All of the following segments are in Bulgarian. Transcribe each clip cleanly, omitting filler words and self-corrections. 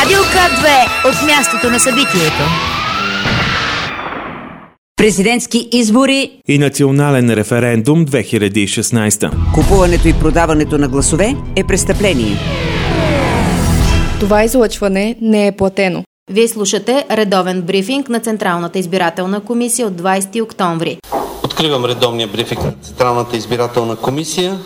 Радио К2 от мястото на събитието. Президентски избори и национален референдум 2016. Купуването и продаването на гласове е престъпление. Това излъчване не е платено. Вие слушате редовен брифинг на Централната избирателна комисия от 20 октомври. Откривам редовния брифинг на Централната избирателна комисия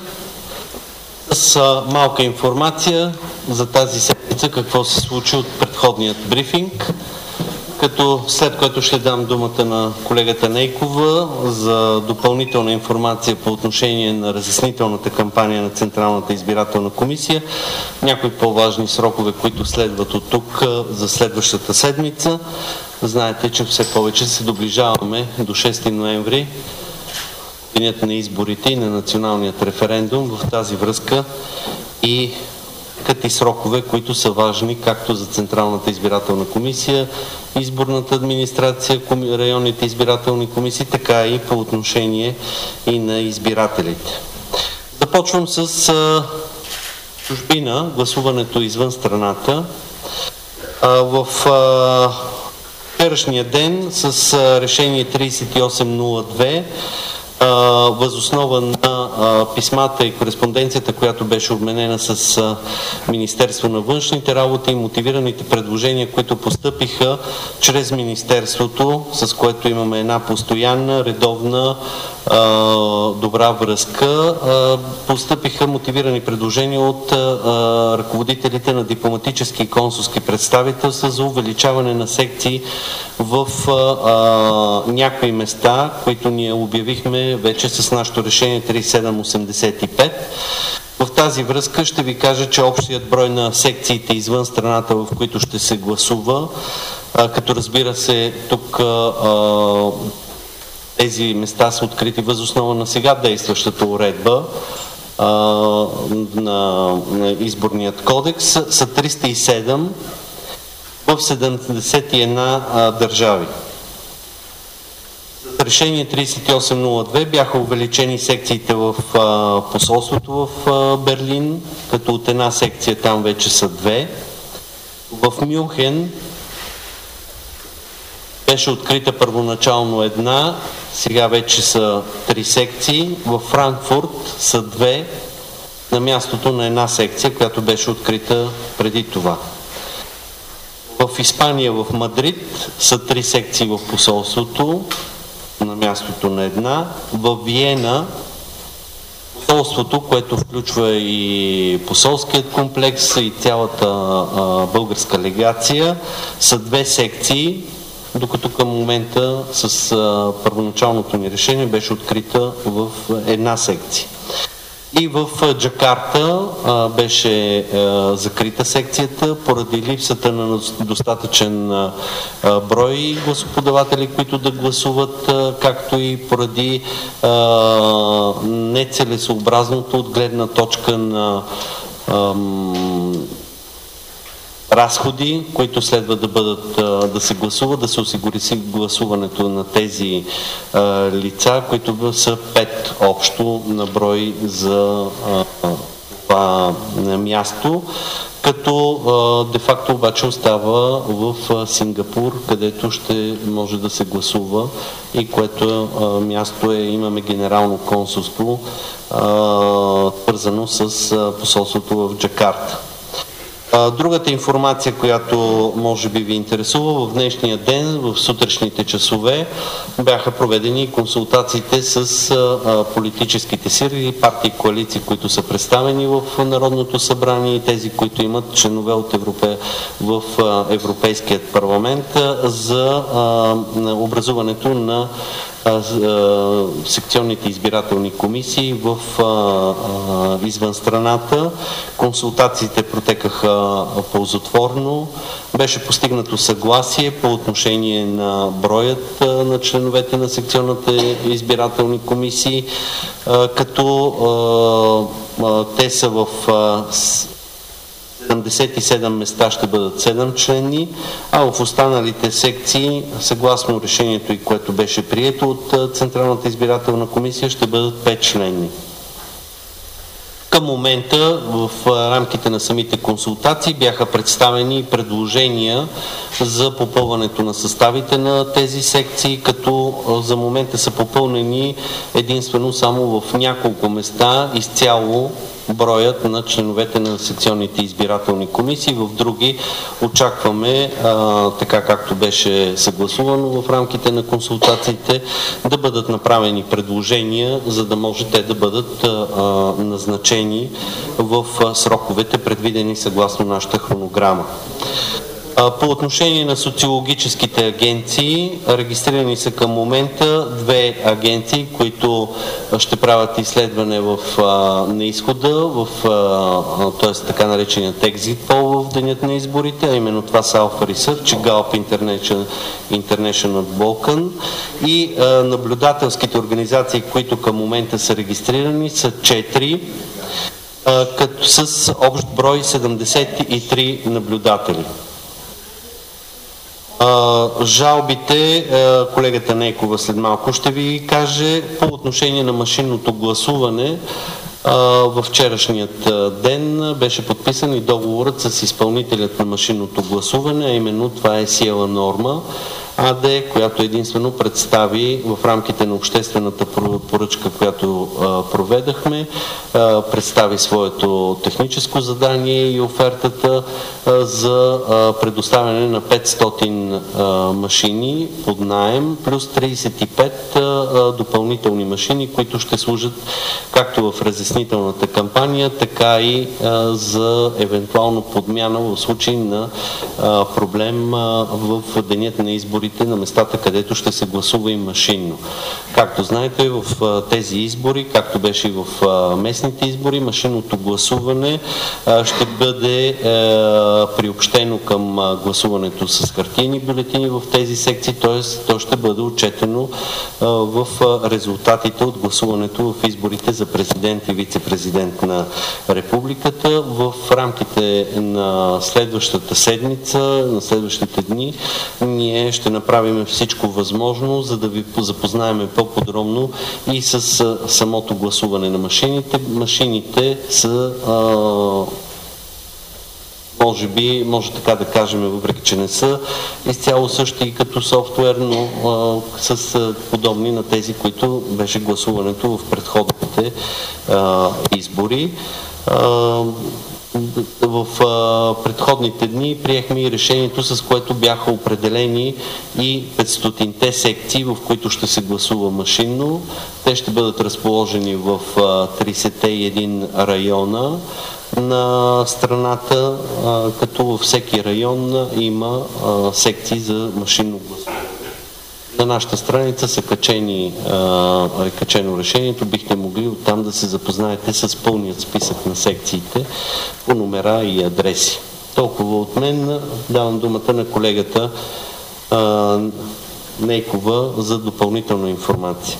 с малка информация за тази седмица, какво се случи от предходният брифинг, като след което ще дам думата на колегата Нейкова за допълнителна информация по отношение на разяснителната кампания на Централната избирателна комисия, някои по-важни срокове, които следват от тук за следващата седмица. Знаете, че все повече се доближаваме до 6 ноември, денят на изборите и на националният референдум. В тази връзка и срокове, които са важни както за Централната избирателна комисия, изборната администрация, районните избирателни комисии, така и по отношение и на избирателите. Започвам с чужбина, гласуването извън страната. В вчерашния ден с решение 3802 въз основа на писмата и кореспонденцията, която беше обменена с Министерство на външните работи и мотивираните предложения, които постъпиха чрез Министерството, с което имаме една постоянна, редовна, добра връзка. Постъпиха мотивирани предложения от ръководителите на дипломатически и консулски представителства за увеличаване на секции в някои места, които ние обявихме вече с нашето решение 3785. В тази връзка ще ви кажа, че общият брой на секциите извън страната, в които ще се гласува, като разбира се тук тези места са открити въз основа на сега действащата уредба на изборният кодекс, са 307 в 71 държави. С решение 3802 бяха увеличени секциите в посолството в Берлин, като от една секция там вече са две. В Мюнхен беше открита първоначално една, сега вече са 3 секции. Във Франкфурт са 2 на мястото на една секция, която беше открита преди това. В Испания, в Мадрид са 3 секции в посолството на мястото на една. В Виена посолството, което включва и посолският комплекс и цялата българска легация, са 2 секции, докато към момента с първоначалното ни решение беше открита в една секция. И в Джакарта беше закрита секцията поради липсата на достатъчен брой гласоподаватели, които да гласуват, както и поради нецелесообразното от гледна точка на разходи, които следва да бъдат, да се гласуват, да се осигури гласуването на тези лица, които са 5 общо на брой за това място, като де-факто обаче остава в Сингапур, където ще може да се гласува и което място имаме генерално консулство, свързано с посолството в Джакарта. Другата информация, която може би ви интересува, в днешния ден, в сутрешните часове, бяха проведени консултациите с политическите сили, партии и коалиции, които са представени в Народното събрание и тези, които имат членове от в Европейският парламент за образуването на секционните избирателни комисии в извън страната. Консултациите протекаха ползотворно. Беше постигнато съгласие по отношение на броят на членовете на секционната избирателни комисии, като те са в 77 места ще бъдат 7 членни, а в останалите секции, съгласно решението, и което беше прието от Централната избирателна комисия, ще бъдат 5 членни. Към момента в рамките на самите консултации бяха представени предложения за попълването на съставите на тези секции, като за момента са попълнени единствено само в няколко места изцяло броят на членовете на секционните избирателни комисии. В други очакваме, така както беше съгласувано в рамките на консултациите, да бъдат направени предложения, за да може те да бъдат назначени в сроковете, предвидени съгласно нашата хронограма. По отношение на социологическите агенции, регистрирани са към момента две агенции, които ще правят изследване на изхода, т.е. така нареченият Exit Poll в денят на изборите, а именно това са Alpha Research и Gallup International Balkan, и наблюдателските организации, които към момента са регистрирани, са 4, като с общ брой 73 наблюдатели. Жалбите, колегата Нейкова след малко ще ви каже. По отношение на машинното гласуване, във вчерашният ден беше подписан и договорът с изпълнителят на машинното гласуване, а именно това е Сиела Норма АД, която единствено представи в рамките на обществената поръчка, която проведахме, представи своето техническо задание и офертата за предоставяне на 500 машини под наем, плюс 35 допълнителни машини, които ще служат както в разяснителната кампания, така и за евентуално подмяна в случай на проблем в денят на изборите на местата, където ще се гласува и машинно. Както знаете, в тези избори, както беше и в местните избори, машинното гласуване ще бъде приобщено към гласуването с хартиени бюлетини в тези секции, т.е. то ще бъде отчетено в резултатите от гласуването в изборите за президент и вице-президент на републиката. В рамките на следващата седмица, на следващите дни, ние ще направим всичко възможно, за да ви запознаем по-подробно и с самото гласуване на машините. Машините са може така да кажем, въпреки че не са изцяло същи като софтуер, но с подобни на тези, които беше гласуването в предходните избори. В предходните дни приехме и решението, с което бяха определени и 500-те секции, в които ще се гласува машинно. Те ще бъдат разположени в 31 района на страната, като във всеки район има секции за машинно гласуване. На нашата страница са качено решението. Бихте могли оттам да се запознаете с пълният списък на секциите по номера и адреси. Толкова от мен. Давам думата на колегата Нейкова за допълнителна информация.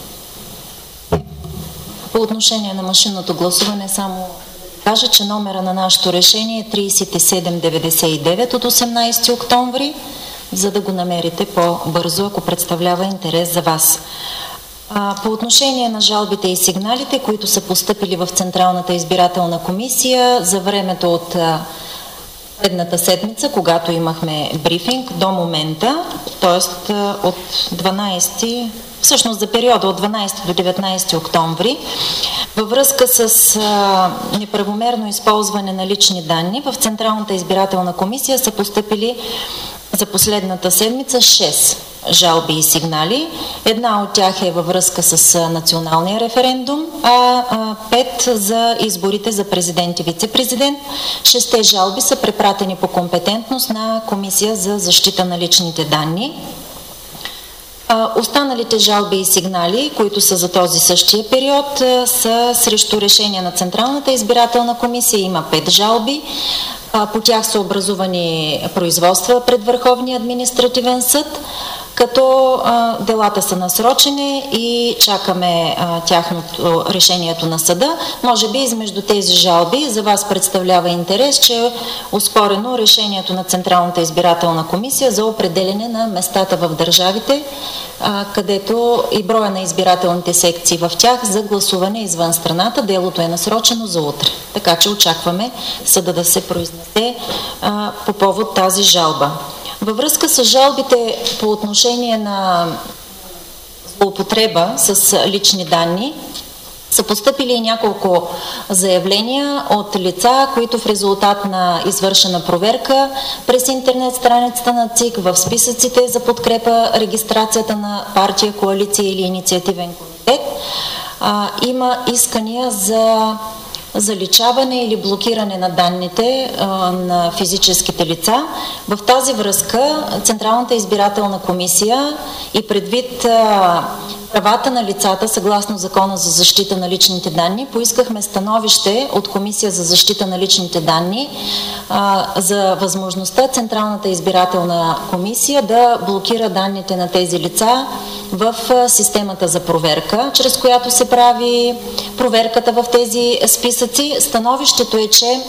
По отношение на машинното гласуване само кажа, че номера на нашето решение е 3799 от 18 октомври, за да го намерите по-бързо, ако представлява интерес за вас. По отношение на жалбите и сигналите, които са постъпили в Централната избирателна комисия за времето от предната седмица, когато имахме брифинг до момента, т.е. от 12, всъщност за периода от 12 до 19 октомври, във връзка с неправомерно използване на лични данни, в Централната избирателна комисия са постъпили за последната седмица 6 жалби и сигнали. Една от тях е във връзка с националния референдум, а 5 за изборите за президент и вице-президент. 6 жалби са препратени по компетентност на Комисия за защита на личните данни. Останалите жалби и сигнали, които са за този същия период, са срещу решения на Централната избирателна комисия. Има 5 жалби. По тях са образувани производства пред Върховния административен съд, като делата са насрочени и чакаме решението на съда. Може би измежду тези жалби за вас представлява интерес, че е оспорено решението на Централната избирателна комисия за определене на местата в държавите, където и броя на избирателните секции в тях за гласуване извън страната. Делото е насрочено за утре. Така че очакваме съда да се произнесе по повод тази жалба. Във връзка с жалбите по отношение на злоупотреба с лични данни, са постъпили и няколко заявления от лица, които в резултат на извършена проверка през интернет страницата на ЦИК в списъците за подкрепа регистрацията на партия, коалиция или инициативен комитет, има искания за заличаване или блокиране на данните на физическите лица. В тази връзка Централната избирателна комисия и предвид правата на лицата съгласно Закона за защита на личните данни, поискахме становище от Комисия за защита на личните данни за възможността Централната избирателна комисия да блокира данните на тези лица в системата за проверка, чрез която се прави проверката в тези списъци. Становището е, че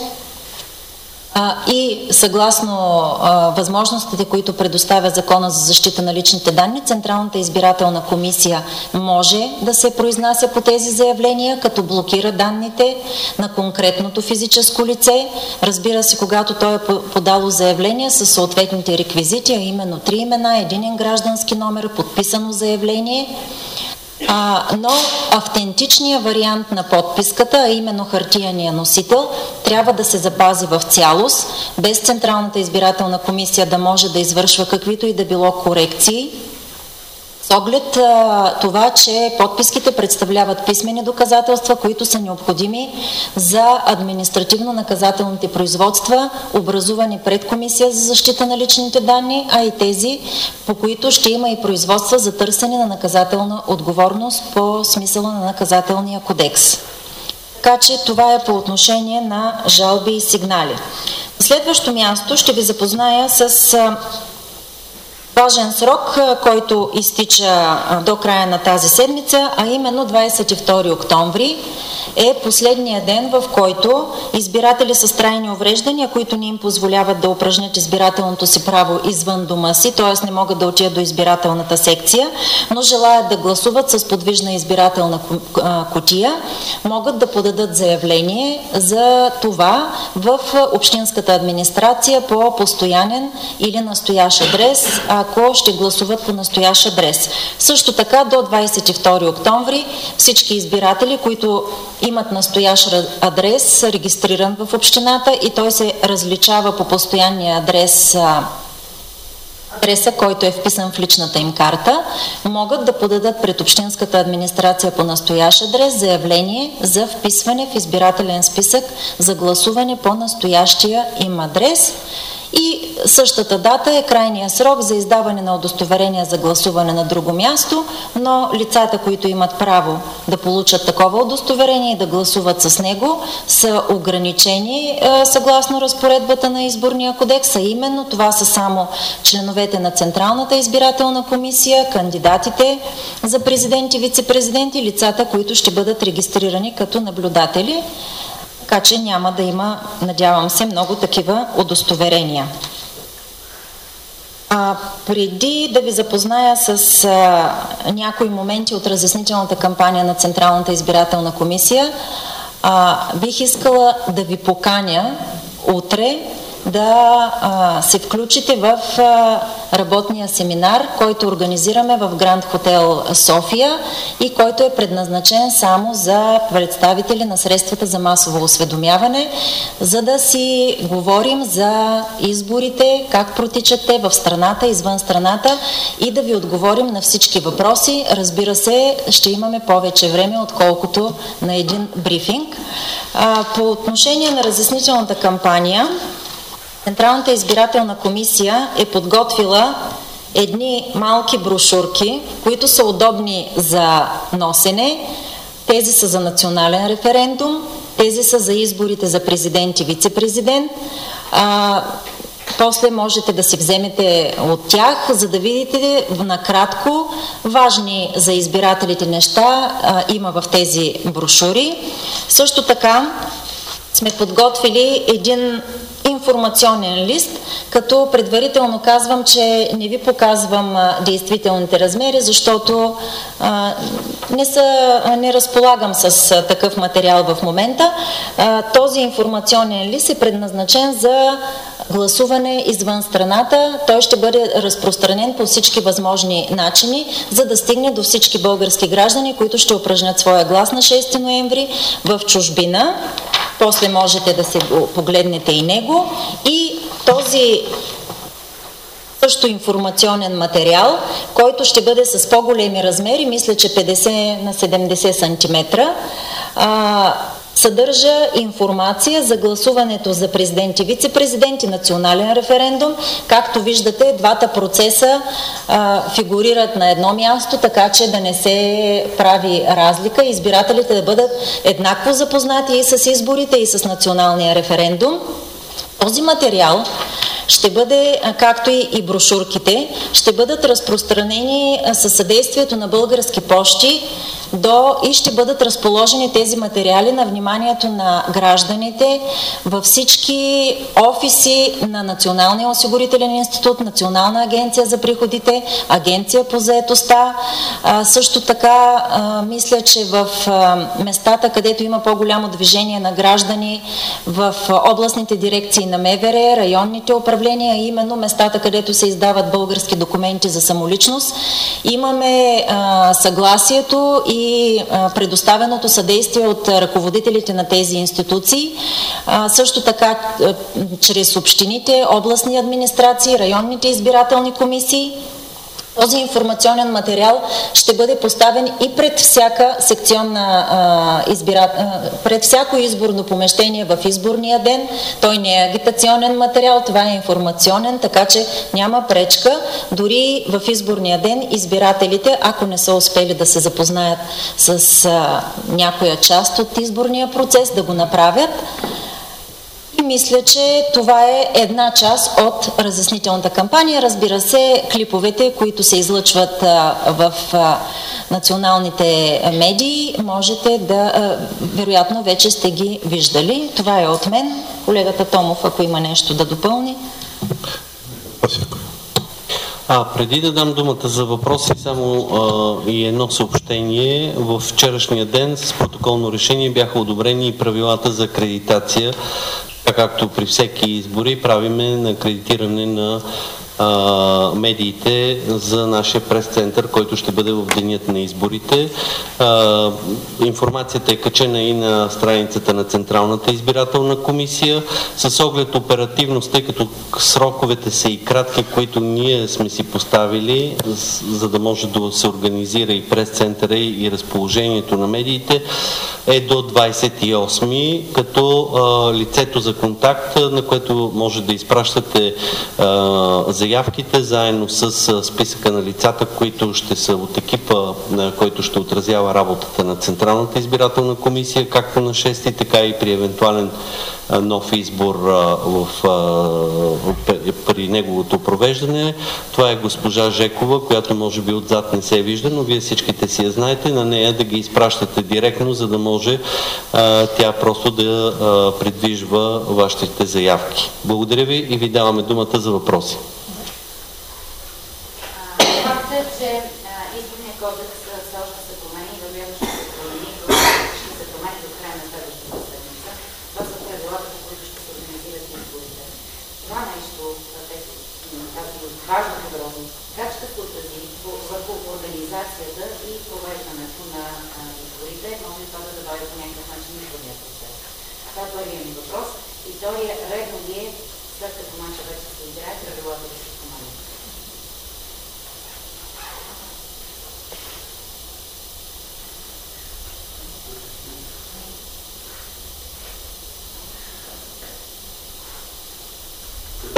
и съгласно възможностите, които предоставя Закона за защита на личните данни, Централната избирателна комисия може да се произнася по тези заявления, като блокира данните на конкретното физическо лице. Разбира се, когато той е подало заявление с съответните реквизити, а именно 3 имена, единен граждански номер, подписано заявление, но автентичният вариант на подписката, а именно хартияния носител, трябва да се запази в цялост, без Централната избирателна комисия да може да извършва каквито и да било корекции, с оглед това, че подписките представляват писмени доказателства, които са необходими за административно-наказателните производства, образувани пред Комисия за защита на личните данни, а и тези, по които ще има и производства за търсене на наказателна отговорност по смисъла на Наказателния кодекс. Така че това е по отношение на жалби и сигнали. На следващо място ще ви запозная с важен срок, който изтича до края на тази седмица, а именно 22 октомври е последния ден, в който избиратели с трайни увреждания, които не им позволяват да упражнят избирателното си право извън дома си, т.е. не могат да отидат до избирателната секция, но желаят да гласуват с подвижна избирателна кутия, могат да подадат заявление за това в общинската администрация по постоянен или настоящ адрес, ако ще гласуват по настоящ адрес. Също така до 22 октомври всички избиратели, които имат настоящ адрес, регистриран в общината и той се различава по постоянния адреса, който е вписан в личната им карта, могат да подадат пред общинската администрация по настоящ адрес заявление за вписване в избирателен списък за гласуване по настоящия им адрес. И същата дата е крайния срок за издаване на удостоверения за гласуване на друго място, но лицата, които имат право да получат такова удостоверение и да гласуват с него, са ограничени съгласно разпоредбата на Изборния кодекс, а именно това са само членовете на Централната избирателна комисия, кандидатите за президент и вице-президент, лицата, които ще бъдат регистрирани като наблюдатели. Така че няма да има, надявам се, много такива удостоверения. Преди да ви запозная с някои моменти от разяснителната кампания на Централната избирателна комисия, бих искала да ви поканя утре да се включите в работния семинар, който организираме в Гранд Хотел София и който е предназначен само за представители на средствата за масово осведомяване, за да си говорим за изборите, как протичат те в страната, извън страната и да ви отговорим на всички въпроси. Разбира се, ще имаме повече време, отколкото на един брифинг. По отношение на разяснителната кампания, Централната избирателна комисия е подготвила едни малки брошурки, които са удобни за носене. Тези са за национален референдум, тези са за изборите за президент и вице-президент. После можете да си вземете от тях, за да видите накратко важни за избирателите неща има в тези брошури. Също така сме подготвили един информационен лист, като предварително казвам, че не ви действителните размери, защото не разполагам с такъв материал в момента. Този информационен лист е предназначен за гласуване извън страната. Той ще бъде разпространен по всички възможни начини, за да стигне до всички български граждани, които ще упражнят своя глас на 6 ноември в чужбина. После можете да се погледнете и него. И този също информационен материал, който ще бъде с по-големи размери, мисля, че 50 на 70 см, съдържа информация за гласуването за президент и вице-президент и национален референдум. Както виждате, двата процеса фигурират на едно място, така че да не се прави разлика, избирателите да бъдат еднакво запознати и с изборите, и с националния референдум. Този материал ще бъде, както и брошурките, ще бъдат разпространени със съдействието на Български пощи и ще бъдат разположени тези материали на вниманието на гражданите във всички офиси на Националния осигурителен институт, Национална агенция за приходите, Агенция по заетостта. Също така, мисля, че в местата, където има по-голямо движение на граждани, в областните дирекции на МВР, районните управления, именно местата, където се издават български документи за самоличност, имаме съгласието и предоставеното съдействие от ръководителите на тези институции. Също така чрез общините, областни администрации, районните избирателни комисии. Този информационен материал ще бъде поставен и пред всяка пред всяко изборно помещение в изборния ден. Той не е агитационен материал, това е информационен, така че няма пречка. Дори в изборния ден избирателите, ако не са успели да се запознаят с някоя част от изборния процес, да го направят. И мисля, че това е една част от разяснителната кампания. Разбира се, клиповете, които се излъчват в националните медии, можете да, вероятно, вече сте ги виждали. Това е от мен. Колегата Томов, ако има нещо да допълни. Преди да дам думата за въпроси, само и едно съобщение. В вчерашния ден с протоколно решение бяха одобрени и правилата за акредитация, както при всеки избори правиме на акредитиране на медиите за нашия прес-център, който ще бъде в денят на изборите. Информацията е качена и на страницата на Централната избирателна комисия. С оглед оперативност, тъй като сроковете са и кратки, които ние сме си поставили, за да може да се организира и прес-центъра и разположението на медиите, е до 28, като лицето за контакт, на което може да изпращате заявките, заедно с списъка на лицата, които ще са от екипа, който ще отразява работата на Централната избирателна комисия, както на 6-ти, така и при евентуален нов избор при неговото провеждане. Това е госпожа Жекова, която може би отзад не се вижда, но вие всичките си я знаете. На нея да ги изпращате директно, за да може тя просто да придвижва вашите заявки. Благодаря ви и ви даваме думата за въпроси. Факт е, че изборният кодекс все още се промени, вероятно ще се промени до края на следващата седмица. Това са правилата, по които ще се организират изборите. Това нещо, тази важна подробност, как ще се отрази върху организацията и провеждането на изборите, може това да забави по някакъв начин изборния процес. Това е първият ми въпрос. И втория, редно ли е, след като мача вече се играе, правилата да се променят?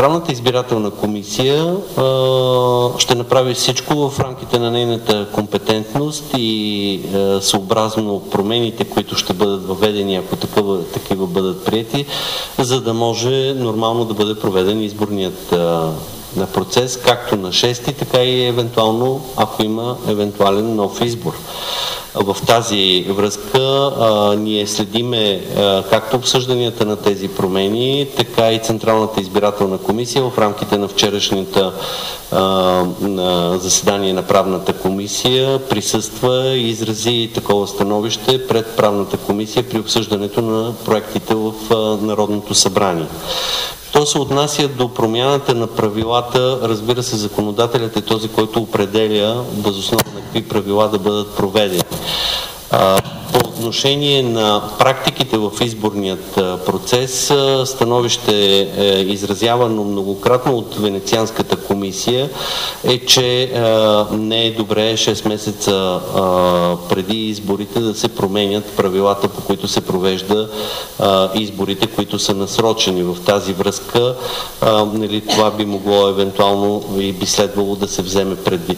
Централната избирателна комисия ще направи всичко в рамките на нейната компетентност и съобразно промените, които ще бъдат въведени, ако такива бъдат приети, за да може нормално да бъде проведен изборният на процес, както на 6-ти, така и евентуално, ако има евентуален нов избор. В тази връзка ние следиме както обсъжданията на тези промени, така и Централната избирателна комисия в рамките на вчерашната заседание на правната комисия присъства и изрази такова становище пред правната комисия при обсъждането на проектите в Народното събрание. Що се отнася до промяната на правилата, разбира се, законодателят е този, който определя въз основа на какви правила да бъдат проведени. По отношение на практиките в изборният процес, становище изразявано многократно от Венецианската комисия е, че не е добре 6 месеца преди изборите да се променят правилата, по които се провежда изборите, които са насрочени. В тази връзка това би могло евентуално и би следвало да се вземе предвид.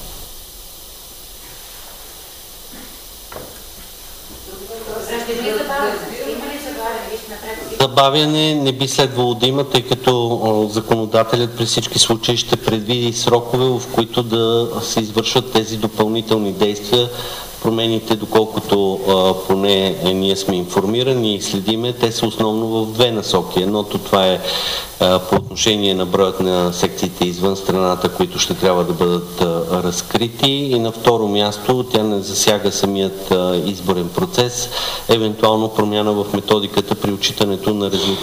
Забавяне не би следвало да има, тъй като законодателят при всички случаи ще предвиди срокове, в които да се извършват тези допълнителни действия. Промените, доколкото поне ние сме информирани и следиме, те са основно в две насоки. Едното това е по отношение на броят на секциите извън страната, които ще трябва да бъдат разкрити, и на второ място тя не засяга самият изборен процес, евентуално промяна в методиката при отчитането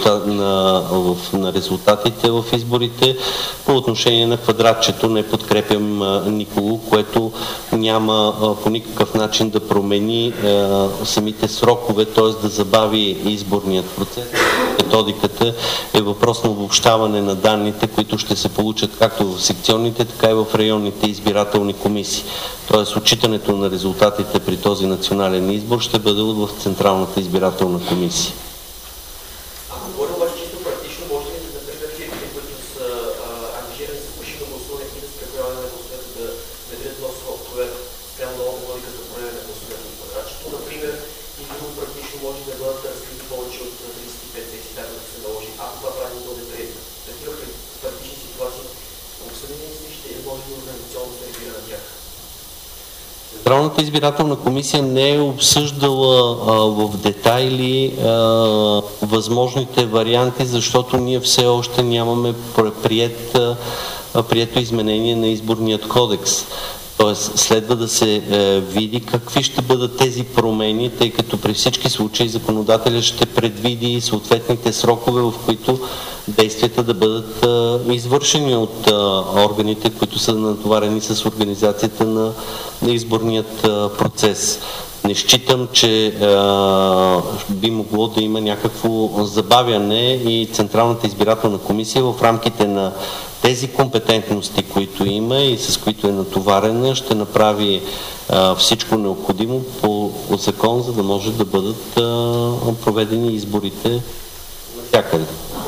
на резултатите в изборите. По отношение на квадратчето не подкрепям никого, което няма по никакъв начин да промени самите срокове, т.е. да забави изборният процес. Методиката е въпрос на обобщаване на данните, които ще се получат както в секционните, така и в районните избирателни комисии. Т.е. отчитането на резултатите при този национален избор ще бъде в Централната избирателна комисия. Ако говорим обаче чисто практично, може ли, например, фирмите, които са ангажирани с машинно гласуване и да с преброяване на гласовете, да внедрят нов софтуер спрямо нова методика за броене на гласовете в квадратчето? Например, и друго практично може да бъдат разкрити повече от 35 секции, така да се наложи, ако това правилно бъде прието. Такива практични ситуации обсъдени ли ще може ли организационно да реагира на тях? Централната избирателна комисия не е обсъждала в детайли възможните варианти, защото ние все още нямаме прието изменение на изборният кодекс. Тоест, следва да се види какви ще бъдат тези промени, тъй като при всички случаи законодателят ще предвиди съответните срокове, в които действията да бъдат извършени от органите, които са натоварени с организацията на изборният процес. Не считам, че би могло да има някакво забавяне и Централната избирателна комисия в рамките на тези компетентности, които има и с които е натоварена, ще направи всичко необходимо по закон, за да може да бъдат проведени изборите навсякъде.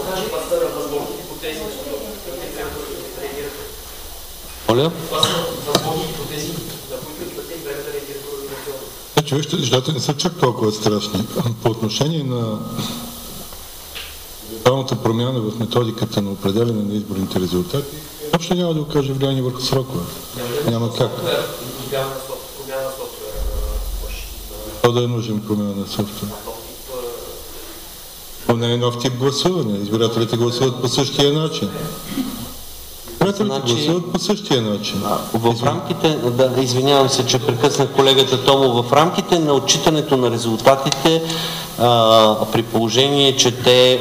Моля? Вижте, нещата не са чак толкова страшни. По отношение на реалната промяна в методиката на определяне на изборните резултати, въобще няма да окаже влияние върху срокове. Няма как. То да е нужен промяна на софтуера. Но не е нов тип гласуване. Избирателите гласуват по същия начин. Гласуват по същия начин. В рамките, извинявам се, че прекъснах колегата Томо, в рамките на отчитането на резултатите, при положение, че те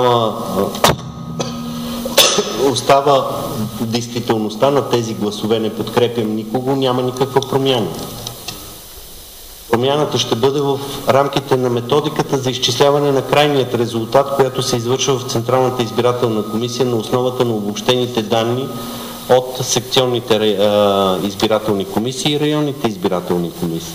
остава действителността на тези гласове, не подкрепям никого, няма никаква промяна. Промяната ще бъде в рамките на методиката за изчисляване на крайният резултат, която се извършва в Централната избирателна комисия на основата на обобщените данни от секционните избирателни комисии и районните избирателни комисии.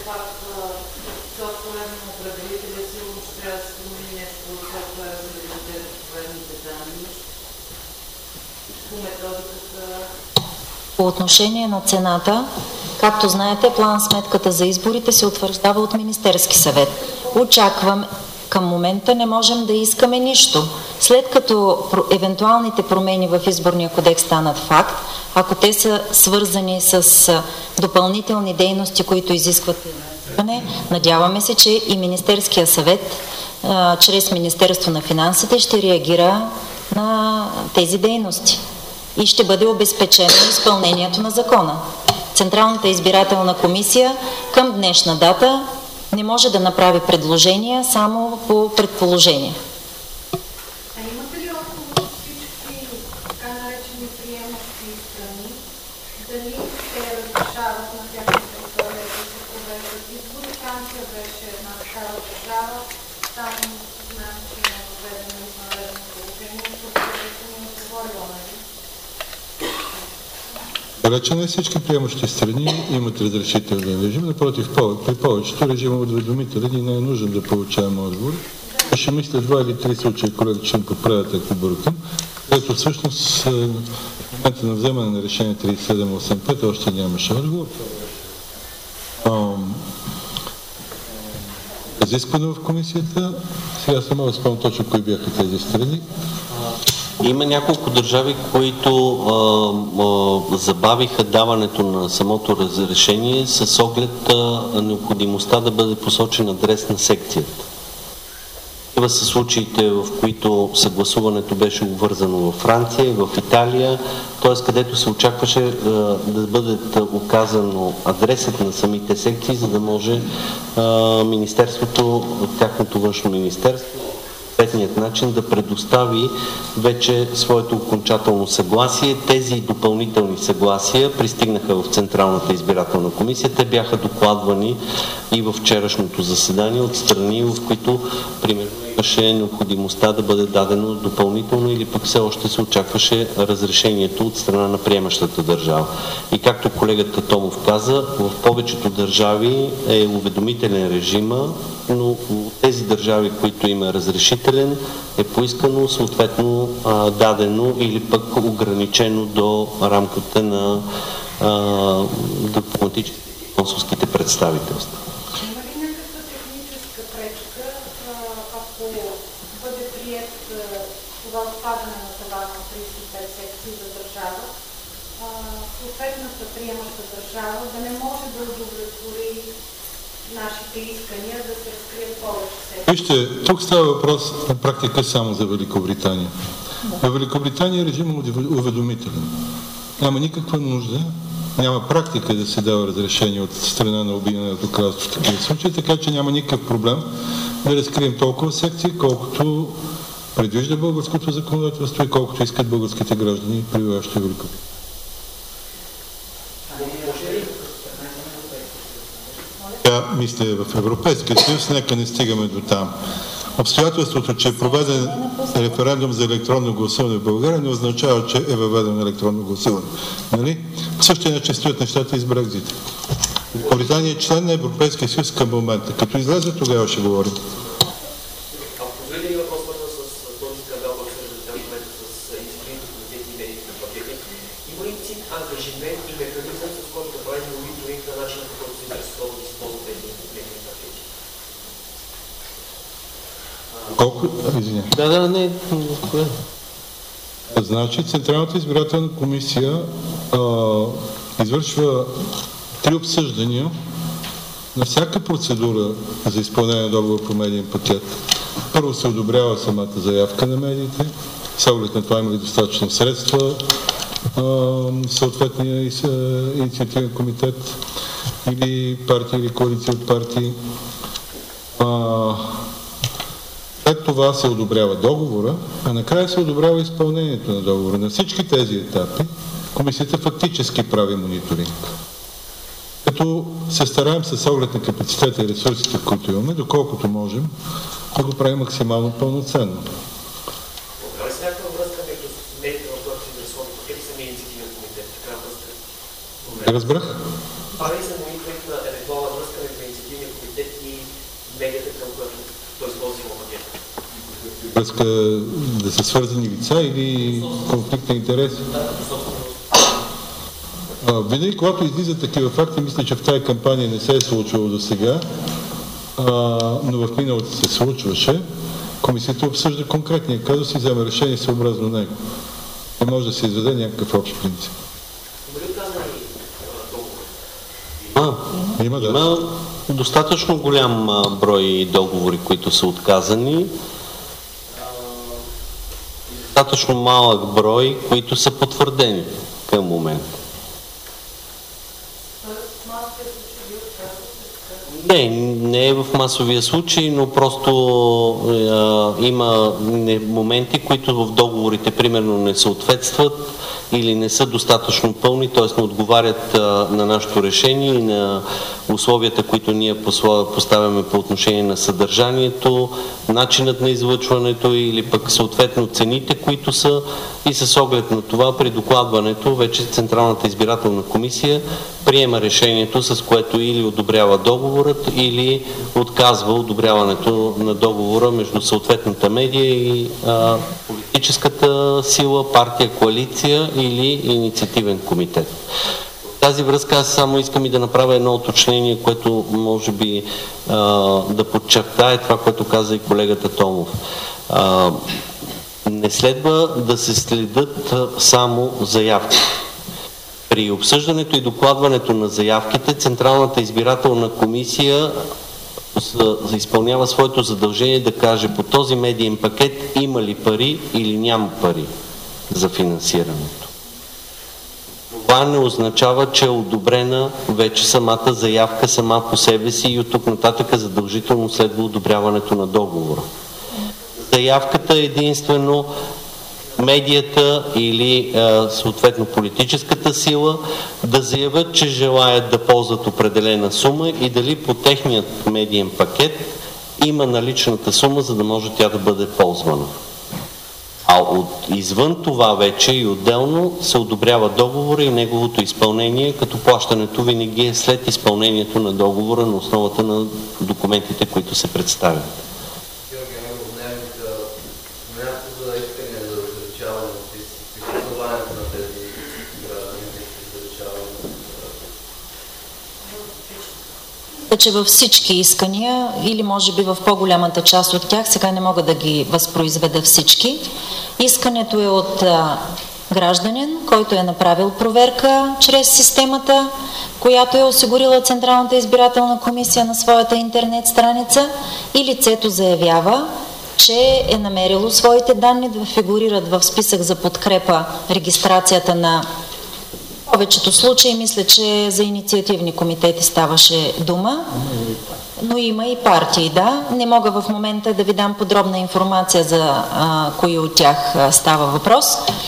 пак софтуерно определителя сигурно ще трябва да се промени нещо от софтуера, за да даде достоверните данни. По методиката. По отношение на цената, както знаете, план-сметката за изборите се утвърждава от Министерски съвет. Очаквам, към момента не можем да искаме нищо. След като евентуалните промени в изборния кодекс станат факт, ако те са свързани с допълнителни дейности, които изискват финансиране, надяваме се, че и Министерския съвет, чрез Министерство на финансите, ще реагира на тези дейности и ще бъде обезпечено изпълнението на закона. Централната избирателна комисия към днешна дата не може да направи предложения само по предположение. А имате ли отговор всички така наречени приемащи страни, дали те разрешават на тяхна територия да се провеждат избори? Франция беше една такава държава, там знаем, че има въведено извънредно положение, защото не отговорила, нали? Далече не всички приемащи страни имат разрешителен режим, напротив, при повечето режим уведомителен и не е нужно да получаваме отговор. Ще мисля 2 или 3 случая, колеги, ще им поправят, ако бъркам, където всъщност в момента на вземане на решение 3785 още нямаше отговор. Разискване в комисията, сега се мога да спомня точно кои бяха тези страни. Има няколко държави, които забавиха даването на самото разрешение с оглед необходимостта да бъде посочен адрес на секцията. Това са случаите, в които съгласуването беше обвързано във Франция, в Италия, т.е. където се очакваше да бъде оказано адресът на самите секции, за да може Министерството, тяхното външно министерство, съответният начин да предостави вече своето окончателно съгласие. Тези допълнителни съгласия пристигнаха в Централната избирателна комисия. Те бяха докладвани и във вчерашното заседание от страни, в които примерно имаше необходимостта да бъде дадено допълнително или пък все още се очакваше разрешението от страна на приемащата държава. И както колегата Томов каза, в повечето държави е уведомителен режима, но в тези държави, които има разрешителен, е поискано съответно дадено или пък ограничено до рамката на дипломатическите и консулските представителства. Има ли някаква техническа пречка, ако бъде прият това отпадане на тавана от 35 секции за държава, съответната приемаща държава да не може да удовлетвори нашите искания да се разкрият повече секции? Вижте, тук става въпрос на практика само за Великобритания. В Великобритания режимът е уведомителен. Няма никаква нужда, няма практика да се дава разрешение от страна на Обединеното кралство в такива случаи, така че няма никакъв проблем да разкрием толкова секции, колкото предвижда българското законодателство и колкото искат българските граждани, пребиваващи в Великобритания. Мисля, в Европейския съюз, нека не стигаме до там. Обстоятелството, че е проведен референдум за електронно гласуване в България, не означава, че е въведено електронно гласуване. Нали? По същия начин стоят нещата и с Брекзит. Великобритания е член на Европейския съюз към момента. Като излезе, тогава ще говорим. Позволите ли въпрос, свързан с този скандал, който се разглежда в момента с изискването на тези медии на пакети? Има ли ЦИК ангажимент и механизъм, с който да прави мониторинг на начина, по който се интересуват да използват тези медийни пакети? Колко? Извиня. Не. Значи, Централната избирателна комисия извършва 3 обсъждания на всяка процедура за изпълнение на договор по медиен пакет. Първо се одобрява самата заявка на медиите, с оглед на това има ли достатъчно средства, съответния инициативен комитет или партия или коалиция от партии. След това се одобрява договора, а накрая се одобрява изпълнението на договора. На всички тези етапи комисията фактически прави мониторинг. Като се стараем с оглед на капацитета и ресурсите, които имаме, доколкото можем, да го правим максимално пълноценно. Правя се някаква връзка между медиите, в която се интересуват пакети, самия инициативен комитет? Такава връзка? Разбрах? Прави се мониторинг на евентуална връзка между инициативен медията, към която той използва пакет. Връзка да са свързани лица или конфликт на интереси? Винаги, когато излизат такива факти, мисля, че в тази кампания не се е случвало до сега, но в миналото се случваше. Комисията обсъжда конкретния казус и взема решение съобразно него. Не може да се изведе някакъв общ принцип. Има достатъчно голям брой договори, които са отказани. Достатъчно малък брой, които са потвърдени към момента. Не е в масовия случай, но просто има моменти, които в договорите примерно не съответстват или не са достатъчно пълни, т.е. не отговарят на нашето решение и на условията, които ние поставяме по отношение на съдържанието, начинът на излъчването или пък съответно цените, които са, и с оглед на това при докладването вече Централната избирателна комисия приема решението, с което или одобрява договорът, или отказва одобряването на договора между съответната медия и политическата сила, партия, коалиция или инициативен комитет. В тази връзка аз само искам и да направя едно уточнение, което може би да подчертае това, което каза и колегата Томов. Не следва да се следят само заявки. При обсъждането и докладването на заявките Централната избирателна комисия изпълнява своето задължение да каже по този медиен пакет има ли пари или няма пари за финансирането. Това не означава, че е одобрена вече самата заявка сама по себе си и от тук нататък задължително следва одобряването на договора. Заявката е единствено медията или съответно политическата сила да заявят, че желаят да ползват определена сума и дали по техният медиен пакет има наличната сума, за да може тя да бъде ползвана. А извън това вече и отделно се одобрява договора и неговото изпълнение, като плащането винаги е след изпълнението на договора на основата на документите, които се представят. Че във всички искания, или може би в по-голямата част от тях, сега не мога да ги възпроизведа всички, искането е от гражданин, който е направил проверка чрез системата, която е осигурила Централната избирателна комисия на своята интернет страница, и лицето заявява, че е намерило своите данни да фигурират в списък за подкрепа регистрацията на повечето случаи, мисля, че за инициативни комитети ставаше дума, но има и партии, да. Не мога в момента да ви дам подробна информация за кои от тях става въпрос.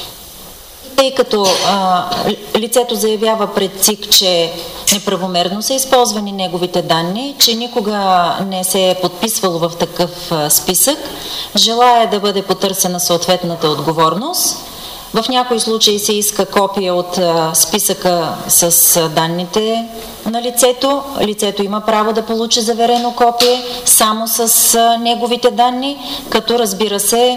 Тъй като лицето заявява пред ЦИК, че неправомерно са използвани неговите данни, че никога не се е подписвало в такъв списък, желая да бъде потърсена съответната отговорност. В някои случаи се иска копия от списъка с данните на лицето. Лицето има право да получи заверено копие само с неговите данни, като разбира се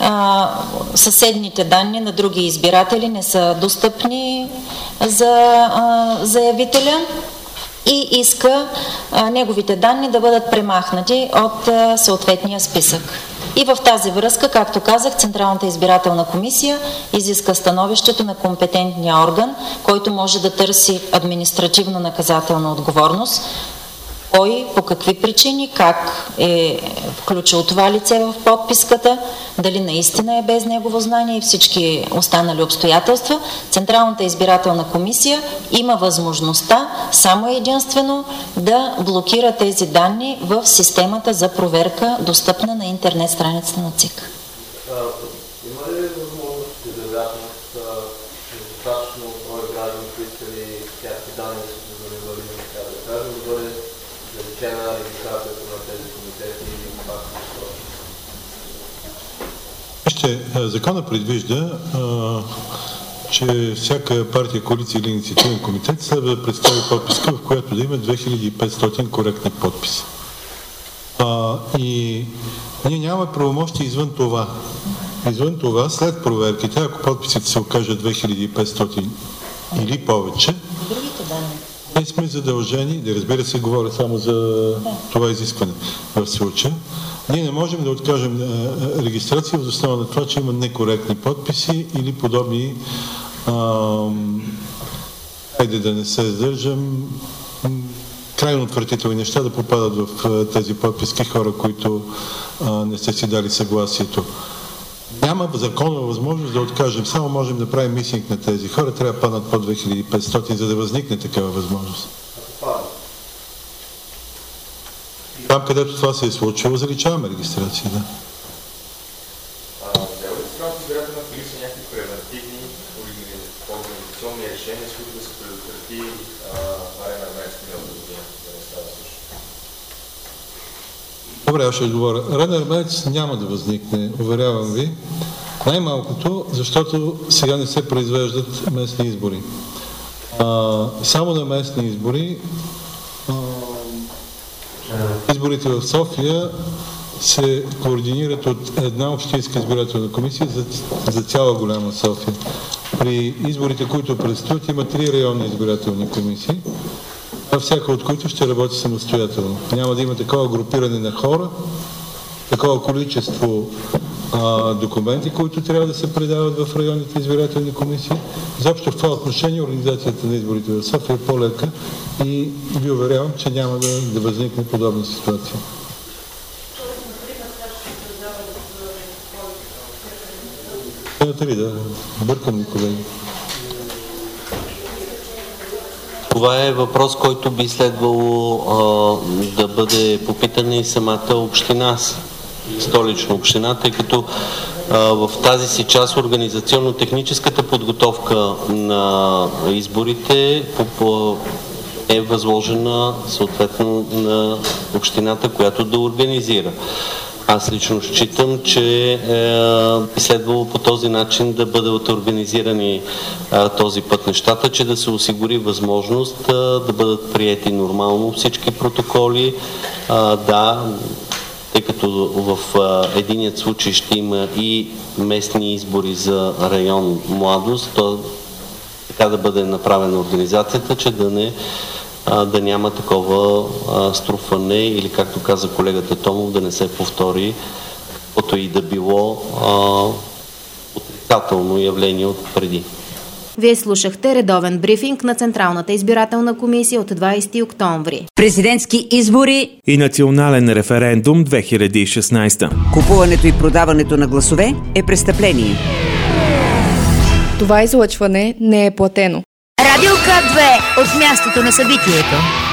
съседните данни на други избиратели не са достъпни за заявителя и иска неговите данни да бъдат премахнати от съответния списък. И в тази връзка, както казах, Централната избирателна комисия изиска становището на компетентния орган, който може да търси административно-наказателна отговорност. Кой, по какви причини, как е включил това лице в подписката, дали наистина е без негово знание и всички останали обстоятелства. Централната избирателна комисия има възможността само единствено да блокира тези данни в системата за проверка, достъпна на интернет страницата на ЦИК. Има ли възможност и вероятност достатъчно брой граждани, които искали тяхните данни да бъде валидни, да кажем, да бъде заличена регистрацията на тези комитети или пак? Закона предвижда, че всяка партия, коалиция или инициативен комитет следва да представи подписка, в която да има 2500 коректни подписа. И ние нямаме правомощи извън това. Извън това, след проверките, ако подписите се окажат 2500 или повече, ние сме задължени, да разбира се, говоря само за това изискване в случая, ние не можем да откажем регистрация въз основа на това, че има некоректни подписи или подобни, хайде да не се сдържам, крайно отвратителни неща да попадат в тези подписки хора, които не са си дали съгласието. Няма законова възможност да откажем, само можем да правим мисинг на тези хора, трябва да паднат по 2500, за да възникне такава възможност. Там, където това се е случило, заличаваме регистрация, да. Трябва ли Централната избирателна комисия някакви превентивни организационни решения, с които да се предотврати Марен Ерменец миналата година, да не става също? Добре, аз ще отговоря. Марен Ерменец няма да възникне, уверявам ви. Най-малкото, защото сега не се произвеждат местни избори. Само на местни избори изборите в София се координират от една общинска избирателна комисия за цяла голяма София. При изборите, които предстоят, има 3 районни избирателни комисии, всяка от които ще работи самостоятелно. Няма да има такова групиране на хора, такова количество документи, които трябва да се предават в районните избирателни комисии. Заобщо в това отношение организацията на изборите в София е по-лека и ви уверявам, че няма да възникне подобна ситуация. Да, бъркам, колеги. Това е въпрос, който би следвало да бъде попитан и самата община, Столична община, тъй като в тази си част организационно-техническата подготовка на изборите е възложена съответно на общината, която да организира. Аз лично считам, че би следвало по този начин да бъдат организирани този път нещата, че да се осигури възможност да бъдат приети нормално всички протоколи. Тъй като в единият случай ще има и местни избори за район Младост, то така да бъде направена организацията, че да няма такова струпване или, както каза колегата Томов, да не се повтори каквото и да било отрицателно явление от преди. Вие слушахте редовен брифинг на Централната избирателна комисия от 20 октомври. Президентски избори и национален референдум 2016. Купуването и продаването на гласове е престъпление. Това излъчване не е платено. Радио К2 от мястото на събитието.